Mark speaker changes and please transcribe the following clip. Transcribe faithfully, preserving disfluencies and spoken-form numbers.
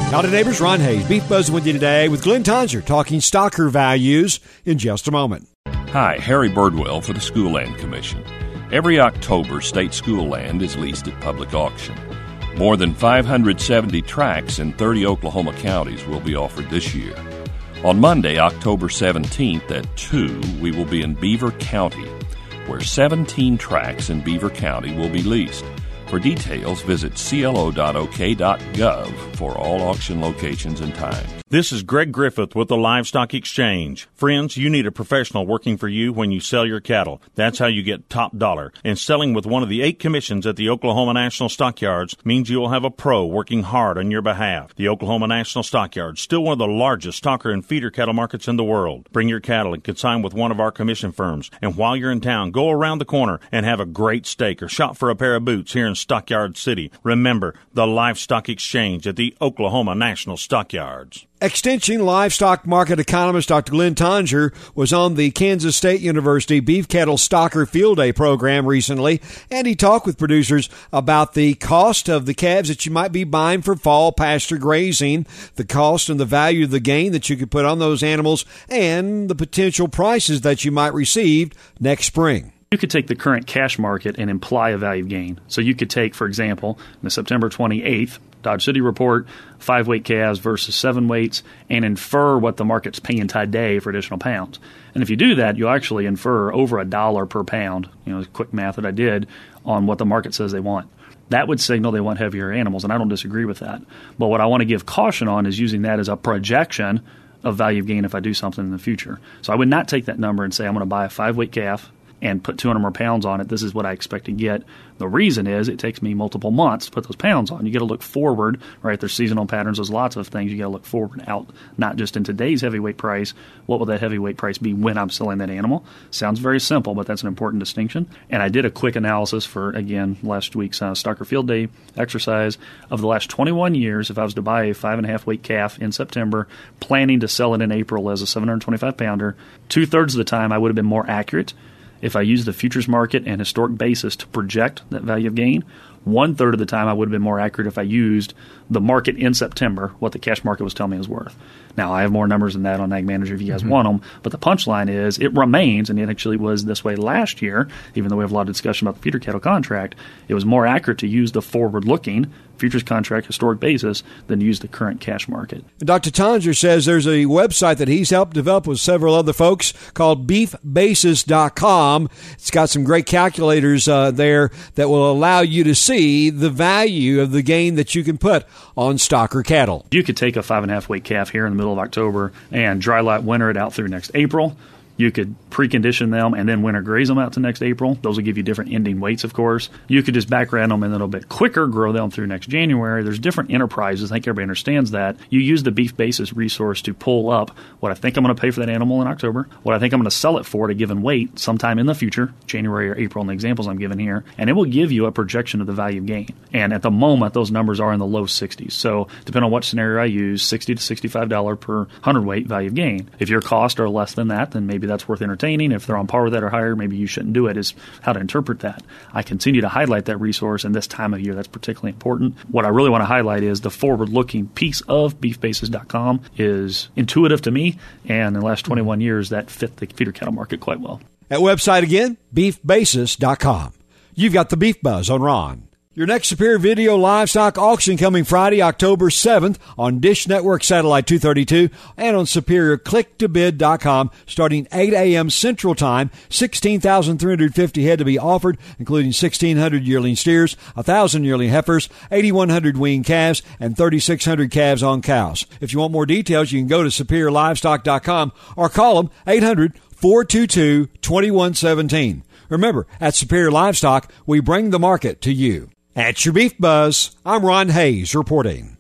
Speaker 1: Howdy neighbors, Ron Hayes, Beef Buzz with you today with Glenn Tonser talking stocker values in just a moment.
Speaker 2: Hi, Harry Birdwell for the School Land Commission. Every October, state school land is leased at public auction. More than five hundred seventy tracts in thirty Oklahoma counties will be offered this year. On Monday, October seventeenth at two, we will be in Beaver County, where seventeen tracts in Beaver County will be leased. For details, visit c l o dot o k dot gov for all auction locations and times.
Speaker 3: This is Greg Griffith with the Livestock Exchange. Friends, you need a professional working for you when you sell your cattle. That's how you get top dollar. And selling with one of the eight commissions at the Oklahoma National Stockyards means you will have a pro working hard on your behalf. The Oklahoma National Stockyards, still one of the largest stocker and feeder cattle markets in the world. Bring your cattle and consign with one of our commission firms. And while you're in town, go around the corner and have a great steak or shop for a pair of boots here in Stockyard City. Remember, the Livestock Exchange at the Oklahoma National Stockyards.
Speaker 1: Extension livestock market economist Doctor Glenn Tonser was on the Kansas State University Beef Cattle Stocker Field Day program recently, and he talked with producers about the cost of the calves that you might be buying for fall pasture grazing, the cost and the value of the gain that you could put on those animals, and the potential prices that you might receive next spring.
Speaker 4: You could take the current cash market and imply a value gain. So you could take, for example, the September twenty-eighth Dodge City report, five weight calves versus seven weights, and infer what the market's paying today for additional pounds. And if you do that, you'll actually infer over a dollar per pound, you know, quick math that I did, on what the market says they want. That would signal they want heavier animals, and I don't disagree with that. But what I want to give caution on is using that as a projection of value gain if I do something in the future. So I would not take that number and say I'm going to buy a five weight calf and put two hundred more pounds on it. This is what I expect to get. The reason is it takes me multiple months to put those pounds on. You got to look forward, right? There's seasonal patterns. There's lots of things you got to look forward out, not just in today's heavyweight price. What will that heavyweight price be when I'm selling that animal? Sounds very simple, but that's an important distinction. And I did a quick analysis for, again, last week's uh, Stocker Field Day exercise of the last twenty-one years. If I was to buy a five and a half weight calf in September, planning to sell it in April as a seven hundred twenty-five pounder, two thirds of the time I would have been more accurate if I used the futures market and historic basis to project that value of gain. One third of the time I would have been more accurate if I used the market in September, what the cash market was telling me it was worth. Now, I have more numbers than that on Ag Manager if you guys mm-hmm. want them, but the punchline is it remains, and it actually was this way last year, even though we have a lot of discussion about the feeder cattle contract, it was more accurate to use the forward-looking futures contract historic basis than use the current cash market.
Speaker 1: Doctor Tonser says there's a website that he's helped develop with several other folks called beef basis dot com. It's got some great calculators uh, there that will allow you to see the value of the gain that you can put on stocker cattle.
Speaker 4: You could take a five and a half weight calf here in the middle of October and dry light winter it out through next April. You could precondition them and then winter graze them out to next April. Those will give you different ending weights, of course. You could just back run them and a little bit quicker, grow them through next January. There's different enterprises. I think everybody understands that. You use the Beef Basis resource to pull up what I think I'm going to pay for that animal in October, what I think I'm going to sell it for at a given weight sometime in the future, January or April in the examples I'm giving here, and it will give you a projection of the value of gain. And at the moment, those numbers are in the low sixties. So depending on what scenario I use, sixty to sixty-five dollars per hundredweight value of gain. If your costs are less than that, then maybe that's worth entertaining. If they're on par with that or higher, maybe you shouldn't do it, is how to interpret that. I continue to highlight that resource, and this time of year, that's particularly important. What I really want to highlight is the forward-looking piece of beef basis dot com is intuitive to me, and in the last twenty-one years, that fit the feeder cattle market quite well.
Speaker 1: That website again, beef basis dot com. You've got the Beef Buzz on Ron. Your next Superior Video Livestock Auction coming Friday, October seventh on Dish Network Satellite two thirty-two and on superior click to bid dot com starting eight a.m. Central Time. sixteen thousand three hundred fifty head to be offered, including sixteen hundred yearling steers, one thousand yearling heifers, eighty-one hundred weaned calves, and thirty-six hundred calves on cows. If you want more details, you can go to superior livestock dot com or call them eight hundred, four two two, two one one seven. Remember, at Superior Livestock, we bring the market to you. At your Beef Buzz, I'm Ron Hayes reporting.